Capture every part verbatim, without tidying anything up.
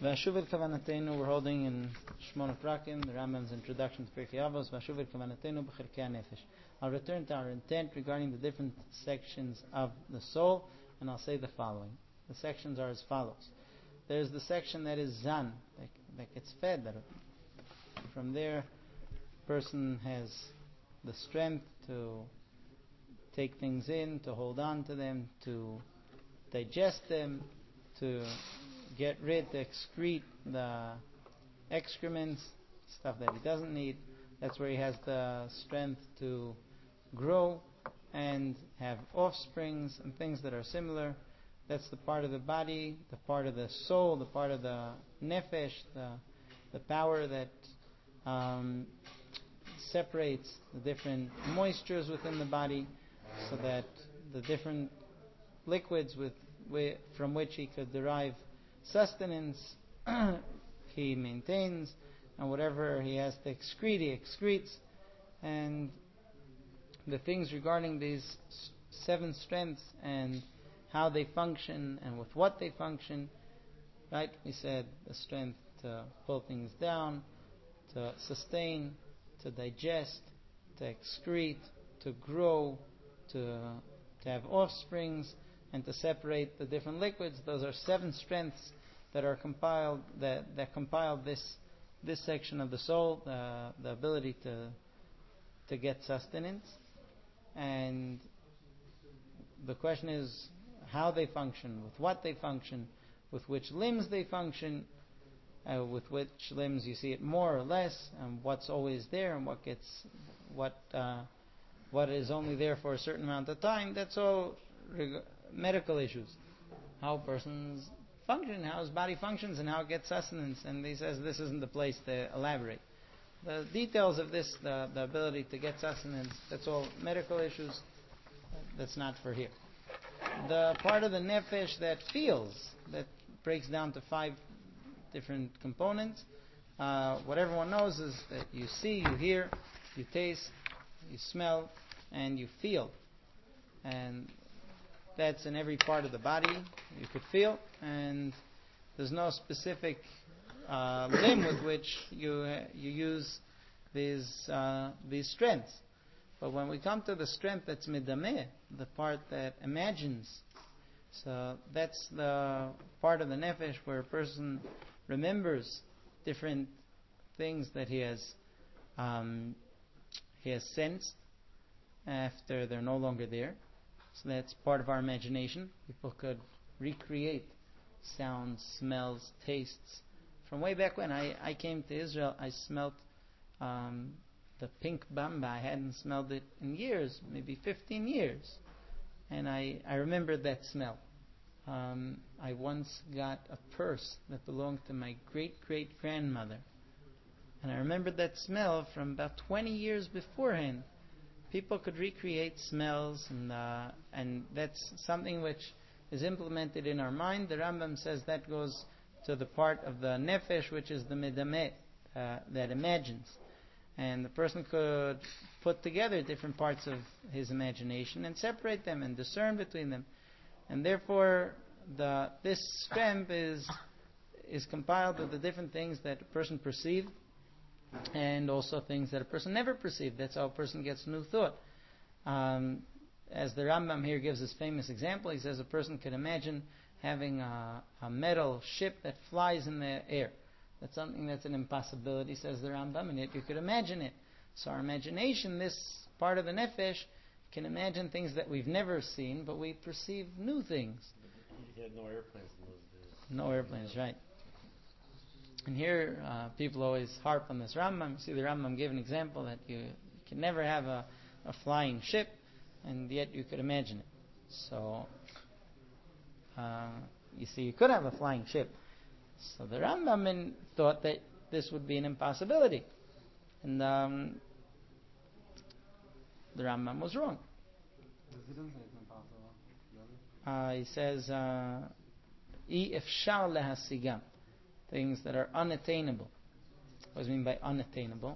Vashuv Kavanatenu, we're holding in Shmona Prakim, the Rambam's introduction to Pirkei Avos, Vashuv Kavanatenu b'Cherkei HaNefesh. I'll return to our intent regarding the different sections of the soul, and I'll say the following. The sections are as follows. There's the section that is Zan, that, that gets fed. That from there, a person has the strength to take things in, to hold on to them, to digest them, to get rid, to excrete the excrements, stuff that he doesn't need. That's where he has the strength to grow and have offsprings and things that are similar. That's the part of the body, the part of the soul, the part of the nefesh, the the power that um, separates the different moistures within the body, so that the different liquids with, with from which he could derive sustenance he maintains, and whatever he has to excrete, he excretes. And the things regarding these seven strengths and how they function and with what they function, right? We said the strength to pull things down, to sustain, to digest, to excrete, to grow, to to have offsprings, and to separate the different liquids. Those are seven strengths that are compiled, that, that compile this this section of the soul, the, the ability to to get sustenance. And the question is how they function, with what they function, with which limbs they function, uh, with which limbs you see it more or less, and what's always there, and what gets what uh, what is only there for a certain amount of time. That's all reg- medical issues. How a person's function, how his body functions, and how it gets sustenance. And he says this isn't the place to elaborate. The details of this, the, the ability to get sustenance, that's all medical issues. That's not for here. The part of the nefesh that feels, that breaks down to five different components. Uh, what everyone knows is that you see, you hear, you taste, you smell, and you feel. And that's in every part of the body you could feel, and there's no specific uh, limb with which you uh, you use these uh, these strengths. But when we come to the strength that's midameh, the part that imagines, so that's the part of the nefesh where a person remembers different things that he has um, he has sensed after they're no longer there. So that's part of our imagination. People could recreate sounds, smells, tastes. From way back when I, I came to Israel, I smelled um, the pink bamba. I hadn't smelled it in years, maybe fifteen years. And I, I remembered that smell. Um, I once got a purse that belonged to my great-great-grandmother. And I remembered that smell from about twenty years beforehand. People could recreate smells, and uh, and that's something which is implemented in our mind. The Rambam says that goes to the part of the nefesh, which is the midameh, uh, that imagines. And the person could put together different parts of his imagination and separate them and discern between them. And therefore, the this strength is is compiled of the different things that a person perceived, and also things that a person never perceived. That's how a person gets new thought. Um, as the Rambam here gives his famous example, he says a person could imagine having a, a metal ship that flies in the air. That's something that's an impossibility, says the Rambam, and yet you could imagine it. So our imagination, this part of the nefesh, can imagine things that we've never seen, but we perceive new things. You had no airplanes in those days. No airplanes, right. And here, uh, people always harp on this Rambam. See, the Rambam gave an example that you, you can never have a, a flying ship, and yet you could imagine it. So, uh, you see, you could have a flying ship. So the Rambam in, thought that this would be an impossibility. And um, the Rambam was wrong. He doesn't say it's impossible. Uh, he says, "I efshar lehasigam." Things that are unattainable. What does it mean by unattainable?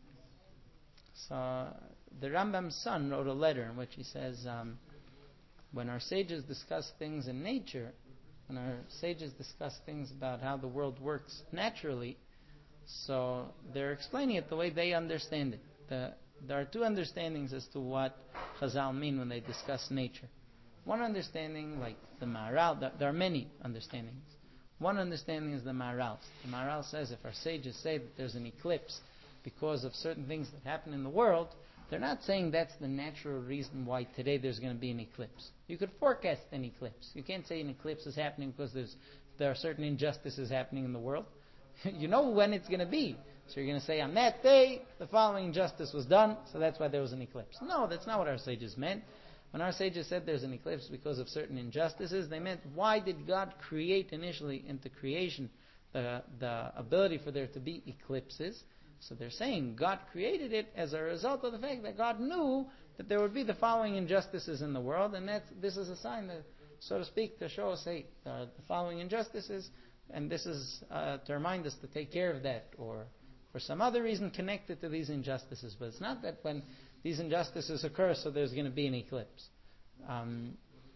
So the Rambam's son wrote a letter in which he says, um, when our sages discuss things in nature, when our sages discuss things about how the world works naturally, so they're explaining it the way they understand it. The, there are two understandings as to what Chazal mean when they discuss nature. One understanding, like the Maharal, there are many understandings. One understanding is the Maharal. The Maharal says if our sages say that there's an eclipse because of certain things that happen in the world, they're not saying that's the natural reason why today there's going to be an eclipse. You could forecast an eclipse. You can't say an eclipse is happening because there's there are certain injustices happening in the world. You know when it's going to be. So you're going to say on that day the following injustice was done, so that's why there was an eclipse. No, that's not what our sages meant. When our sages said there's an eclipse because of certain injustices, they meant why did God create initially into creation the, the ability for there to be eclipses? So they're saying God created it as a result of the fact that God knew that there would be the following injustices in the world, and that's, this is a sign, that, so to speak, to show us, hey, there are the following injustices, and this is uh, to remind us to take care of that, or for some other reason connected to these injustices. But it's not that when these injustices occur, so there's going to be an eclipse. Um,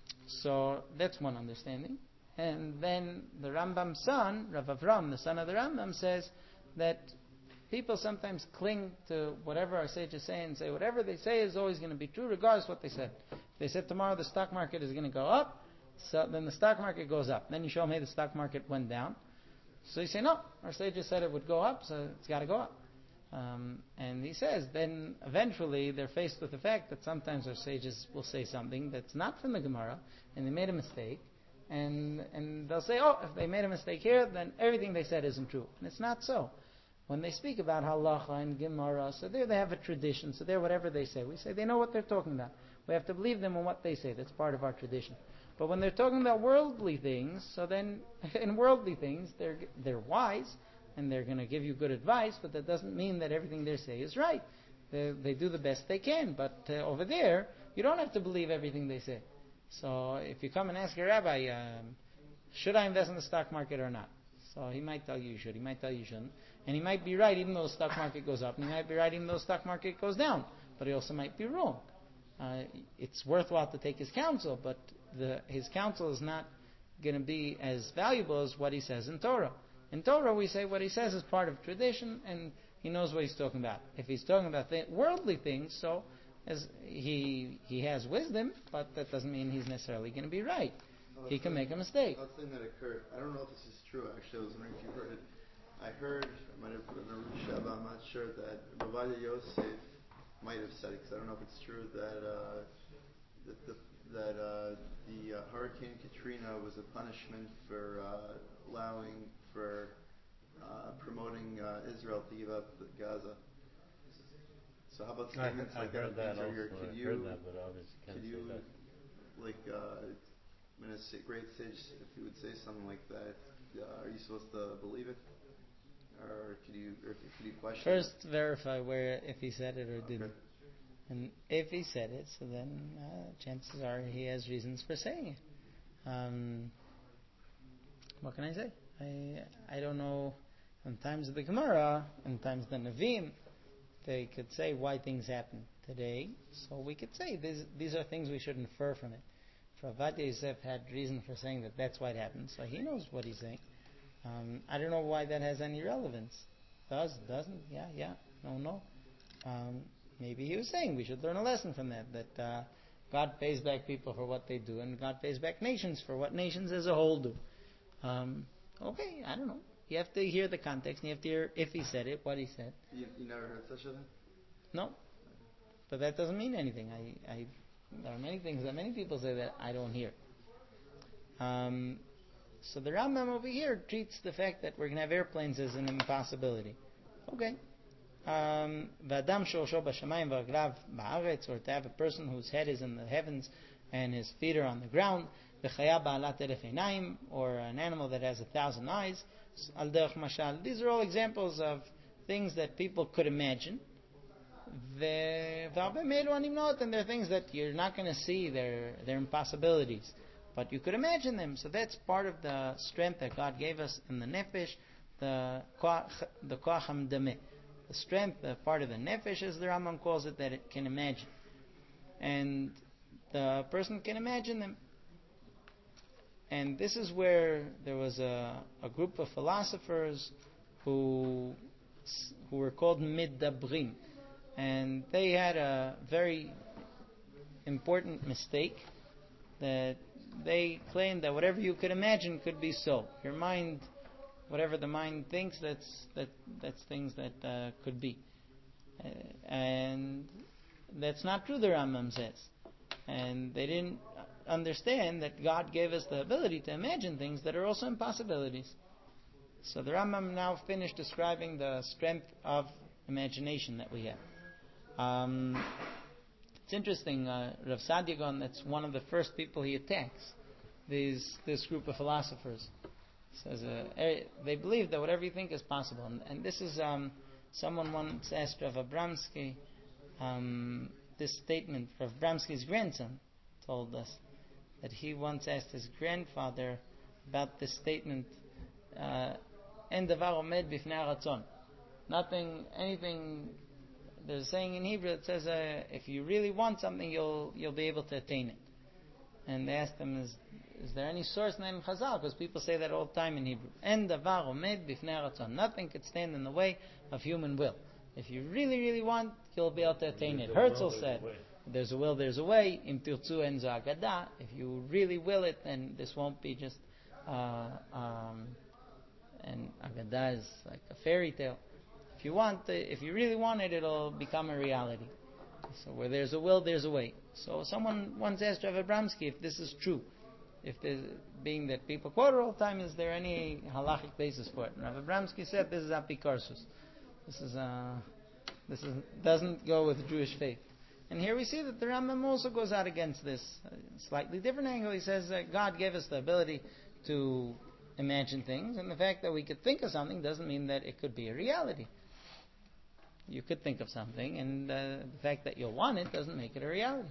so that's one understanding. And then the Rambam's son, Rav Avram, the son of the Rambam, says that people sometimes cling to whatever our sages say and say whatever they say is always going to be true, regardless of what they said. If they said tomorrow the stock market is going to go up, so then the stock market goes up. Then you show them, hey, the stock market went down. So you say, no, our sages said it would go up, so it's got to go up. Um, and he says, then eventually they're faced with the fact that sometimes our sages will say something that's not from the Gemara, and they made a mistake, and and they'll say, oh, if they made a mistake here, then everything they said isn't true. And it's not so. When they speak about halacha and Gemara, so there they have a tradition, so there whatever they say, we say they know what they're talking about. We have to believe them in what they say. That's part of our tradition. But when they're talking about worldly things, so then in worldly things, they're they're wise, and they're going to give you good advice, but that doesn't mean that everything they say is right. They, they do the best they can, but uh, over there, you don't have to believe everything they say. So if you come and ask a rabbi, um, should I invest in the stock market or not? So he might tell you you should, he might tell you you shouldn't. And he might be right even though the stock market goes up, and he might be right even though the stock market goes down. But he also might be wrong. Uh, it's worthwhile to take his counsel, but the, his counsel is not going to be as valuable as what he says in Torah. In Torah, we say what he says is part of tradition, and he knows what he's talking about. If he's talking about th- worldly things, so as he he has wisdom, but that doesn't mean he's necessarily going to be right. Oh, he can make a mistake. That's thing that occurred. I don't know if this is true. Actually, I was wondering if you heard it. I heard, I might have put it in a Rishab, I'm not sure, that Bavaria Yosef might have said it, because I don't know if it's true, that uh, that the, that, uh, the uh, Hurricane Katrina was a punishment for uh, allowing, for uh, promoting uh, Israel to give up Gaza. So how about I, statements I've like that? heard that Are also. your- Could I've you, heard that, but obviously can't could say you, that. like, uh, when a sa- great sage, if he would say something like that, uh, are you supposed to believe it? Or could you, or could you question First, it? verify where if he said it or didn't. Okay. And if he said it, so then uh, chances are he has reasons for saying it. Um, what can I say? I I don't know. In times of the Gemara, in times of the Nevi'im, they could say why things happen today. So we could say these these are things we should infer from it. For Avadia Yosef had reason for saying that that's why it happened, so he knows what he's saying. Um, I don't know why that has any relevance. Does, doesn't? Yeah, yeah. No, no. Um, maybe he was saying we should learn a lesson from that, that uh, God pays back people for what they do, and God pays back nations for what nations as a whole do. Um, okay, I don't know. You have to hear the context, and you have to hear if he said it, what he said. You, you never heard such a thing? No. But that doesn't mean anything. I, I, there are many things that many people say that I don't hear. Um, so the Rambam over here treats the fact that we're going to have airplanes as an impossibility. Okay. Um, V'adam shosho b'shamayim v'agrav ba'aretz, or to have a person whose head is in the heavens and his feet are on the ground. V'chaya ba'alat elef einayim, or an animal that has a thousand eyes. Al derech mashal. These are all examples of things that people could imagine. V'arbe meilu animnot, and they're things that you're not going to see. They're they're impossibilities, but you could imagine them. So that's part of the strength that God gave us in the nefesh, the koach, the koach hamdameh. The strength, the part of the nefesh, as the Rambam calls it, that it can imagine, and the person can imagine them. and this is where there was a, a group of philosophers who who were called Middabrim, and they had a very important mistake, that they claimed that whatever you could imagine could be so. Your mind, whatever the mind thinks, that's that that's things that uh, could be, uh, and that's not true. The Rambam says, and they didn't understand that God gave us the ability to imagine things that are also impossibilities. So the Rambam now finished describing the strength of imagination that we have. Um, it's interesting, uh, Rav Saadia Gaon, that's one of the first people he attacks, these this group of philosophers. Says uh, they believe that whatever you think is possible, and, and this is um, someone once asked Rav Abramsky um, this statement. Rav Abramsky's grandson told us that he once asked his grandfather about this statement. En davar omed bifnei haratzon. Nothing, anything. There's a saying in Hebrew that says, uh, "If you really want something, you'll you'll be able to attain it." And they asked him, "Is is there any source in that in Chazal?" Because people say that all the time in Hebrew. En davar omed bifnei haratzon. Nothing could stand in the way of human will. If you really, really want, you'll be able to attain it. Herzl said, "There's a will, there's a way." Im tirtzu en zo agada. If you really will it, then this won't be just. Uh, um, and agada is like a fairy tale. If you want, if you really want it, it'll become a reality. So where there's a will, there's a way. So someone once asked Rav Abramsky if this is true. If there's, being that people quote it all the time, is there any halachic basis for it? And Rav Abramsky said this is apikarsus. This is uh, this is doesn't go with Jewish faith. And here we see that the Rambam also goes out against this. A slightly different angle. He says that God gave us the ability to imagine things, and the fact that we could think of something doesn't mean that it could be a reality. You could think of something, and uh, the fact that you'll want it doesn't make it a reality.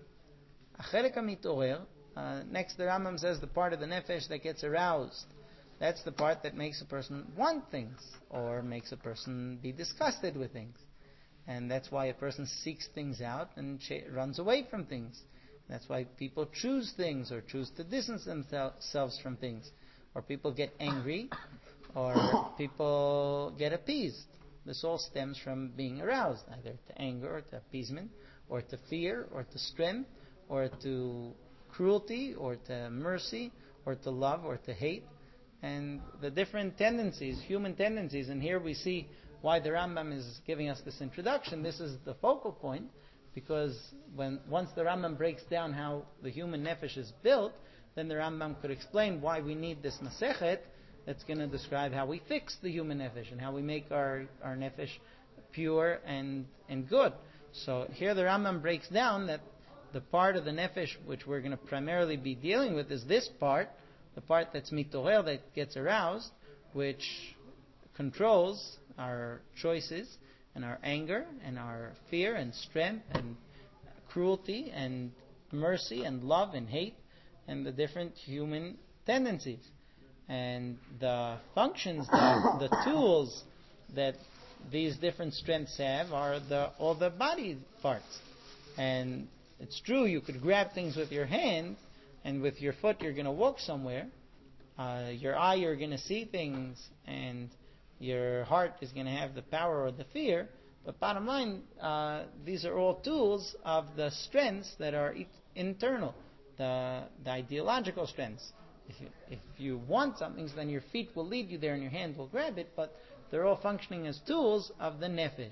Uh, next, the Rambam says the part of the nefesh that gets aroused. That's the part that makes a person want things, or makes a person be disgusted with things. And that's why a person seeks things out and ch- runs away from things. That's why people choose things, or choose to distance themselves from things. Or people get angry, or people get appeased. This all stems from being aroused, either to anger, or to appeasement, or to fear, or to strength, or to cruelty, or to mercy, or to love, or to hate. And the different tendencies, human tendencies, and here we see why the Rambam is giving us this introduction. This is the focal point, because when once the Rambam breaks down how the human nefesh is built, then the Rambam could explain why we need this Masechet that's going to describe how we fix the human nefesh and how we make our, our nefesh pure and, and good. So here the Rambam breaks down that the part of the nefesh which we're going to primarily be dealing with is this part, the part that's mitorel, that gets aroused, which controls our choices and our anger and our fear and strength and cruelty and mercy and love and hate, and the different human tendencies. And the functions, that, the tools that these different strengths have are the all the body parts. And it's true, you could grab things with your hand, and with your foot you're going to walk somewhere. Uh, your eye, you're going to see things, and your heart is going to have the power or the fear. But bottom line, uh, these are all tools of the strengths that are e- internal. The, the ideological strengths. If you, if you want something, then your feet will lead you there and your hand will grab it, but they're all functioning as tools of the nefesh.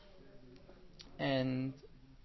And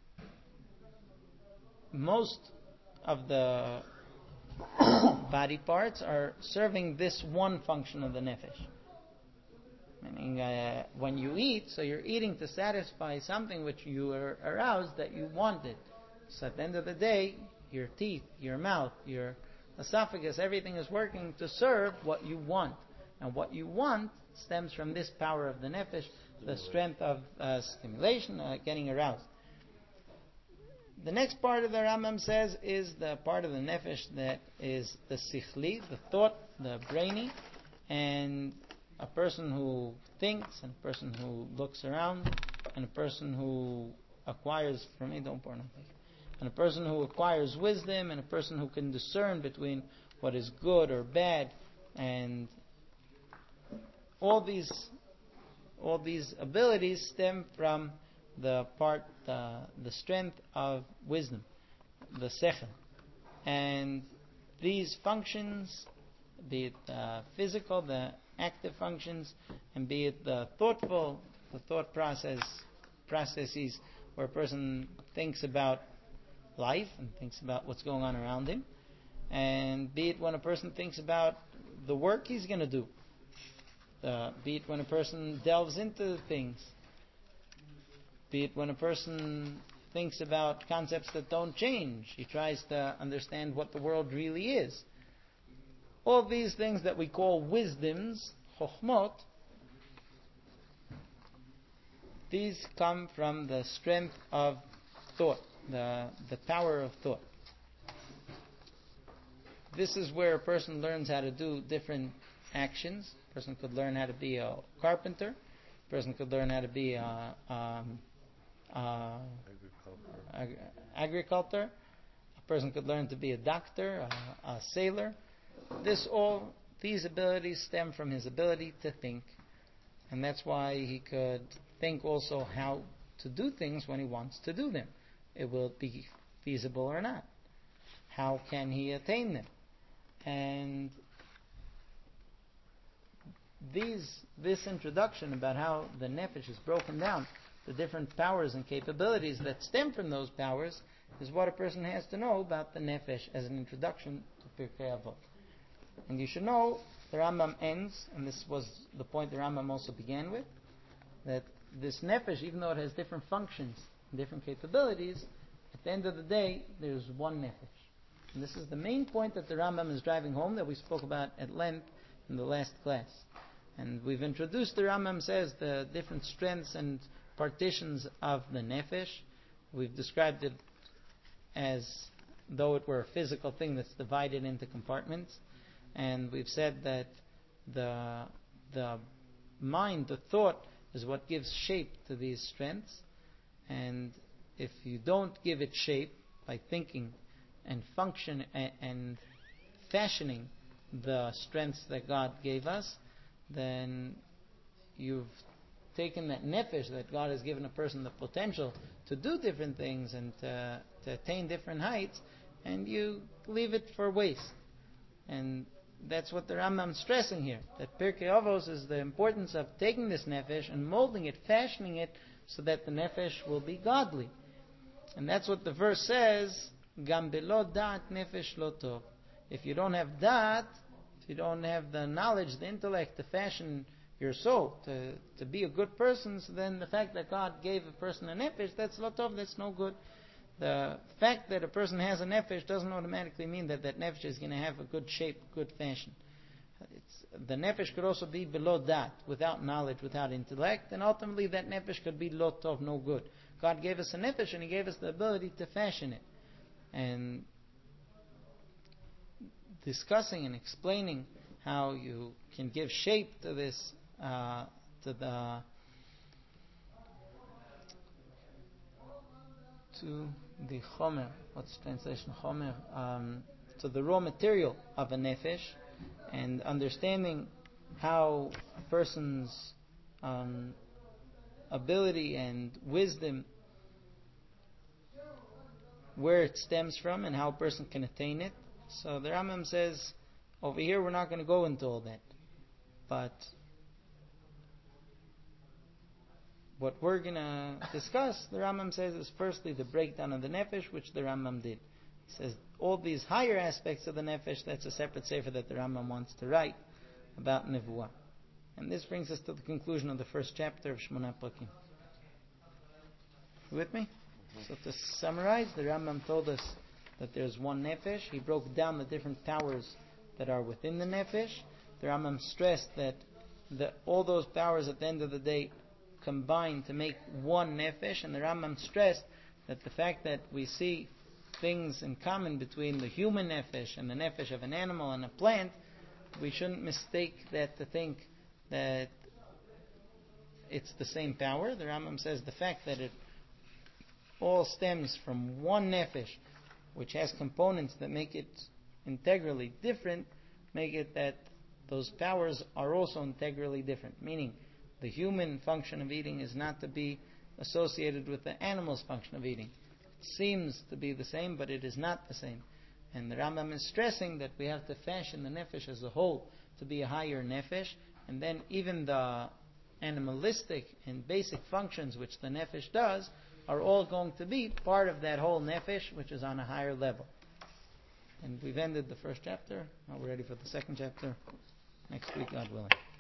most of the body parts are serving this one function of the nefesh. Meaning, uh, when you eat, so you're eating to satisfy something which you are aroused that you wanted. So at the end of the day, your teeth, your mouth, your esophagus, everything is working to serve what you want. And what you want stems from this power of the nefesh, the strength of uh, stimulation, uh, getting aroused. The next part of the Rambam says is the part of the nefesh that is the sichli, the thought, the brainy, and a person who thinks, and a person who looks around, and a person who acquires, for me, don't pour nothing. And a person who acquires wisdom, and a person who can discern between what is good or bad, and all these all these abilities stem from the part, uh, the strength of wisdom, the sechel, and these functions, be it uh, physical, the active functions, and be it the thoughtful, the thought process processes where a person thinks about life and thinks about what's going on around him, and be it when a person thinks about the work he's going to do, uh, be it when a person delves into things, be it when a person thinks about concepts that don't change, he tries to understand what the world really is. All these things that we call wisdoms, chokhmot, these come from the strength of thought, the, the power of thought. This is where a person learns how to do different actions. A person could learn how to be a carpenter. A person could learn how to be a, um, a ag- agricultor. A person could learn to be a doctor, a, a sailor. This all, these abilities stem from his ability to think. And that's why he could think also how to do things when he wants to do them. It will be feasible or not. How can he attain them? And these, this introduction about how the nefesh is broken down, the different powers and capabilities that stem from those powers, is what a person has to know about the nefesh as an introduction to Pirkei Avot. And you should know, the Rambam ends, and this was the point the Rambam also began with, that this nefesh, even though it has different functions, different capabilities, at the end of the day, there's one nefesh. And this is the main point that the Rambam is driving home, that we spoke about at length in the last class. And we've introduced, the Rambam says, the different strengths and partitions of the nefesh. We've described it as though it were a physical thing that's divided into compartments. And we've said that the the mind, the thought, is what gives shape to these strengths. And if you don't give it shape by thinking and function and, and fashioning the strengths that God gave us, then you've taken that nefesh that God has given a person the potential to do different things and to, to attain different heights, and you leave it for waste. And that's what the Rambam is stressing here, that Pirkei Avos is the importance of taking this nefesh and molding it, fashioning it, so that the nefesh will be godly. And that's what the verse says, Gam belo da'at nefesh lo tov. If you don't have da'at, if you don't have the knowledge, the intellect to fashion your soul, to, to be a good person, so then the fact that God gave a person a nefesh, that's lo tov, that's no good. The fact that a person has a nefesh doesn't automatically mean that that nefesh is going to have a good shape, good fashion. It's, the nefesh could also be below that, without knowledge, without intellect, and ultimately that nefesh could be lo tov, no good. God gave us a nefesh and He gave us the ability to fashion it. And discussing and explaining how you can give shape to this, uh, to the to the chomer, what's the translation chomer, um, to the raw material of a nefesh, and understanding how a person's um, ability and wisdom, where it stems from and how a person can attain it. So the Rambam says, over here we're not going to go into all that, but what we're going to discuss, the Rambam says, is firstly the breakdown of the nefesh, which the Rambam did. He says all these higher aspects of the nefesh, that's a separate sefer that the Rambam wants to write about nevuah. And this brings us to the conclusion of the first chapter of Shmona Prakim. You with me? Mm-hmm. So to summarize, the Rambam told us that there's one nefesh. He broke down the different powers that are within the nefesh. The Rambam stressed that the, all those powers at the end of the day combine to make one nefesh, and the Rambam stressed that the fact that we see things in common between the human nefesh and the nefesh of an animal and a plant, we shouldn't mistake that to think that it's the same power. The Rambam says the fact that it all stems from one nefesh, which has components that make it integrally different make it that those powers are also integrally different. Meaning, the human function of eating is not to be associated with the animal's function of eating. It seems to be the same, but it is not the same. And the Rambam is stressing that we have to fashion the nefesh as a whole to be a higher nefesh, and then even the animalistic and basic functions which the nefesh does are all going to be part of that whole nefesh, which is on a higher level. And we've ended the first chapter. Now we're ready for the second chapter next week, God willing.